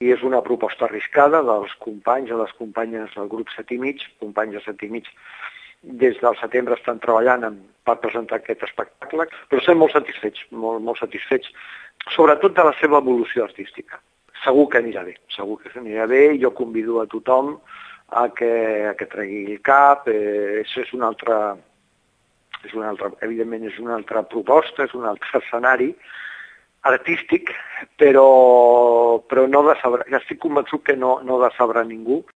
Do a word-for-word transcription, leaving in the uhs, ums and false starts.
i és una proposta arriscada dels companys i les companyes del grup set i mig, companys de set i mig, des del setembre estan treballant en, per presentar aquest espectacle, però estem molt satisfets, molt, molt satisfets, sobretot de la seva evolució artística. Segur que anirà bé, segur que anirà bé, jo convido a tothom a que, a que tregui el cap, eh, és una altra, és una altra, evidentment és una altra proposta, és un altre escenari artístic, però, però no decebrà, ja estic convençut que no, no decebrà ningú.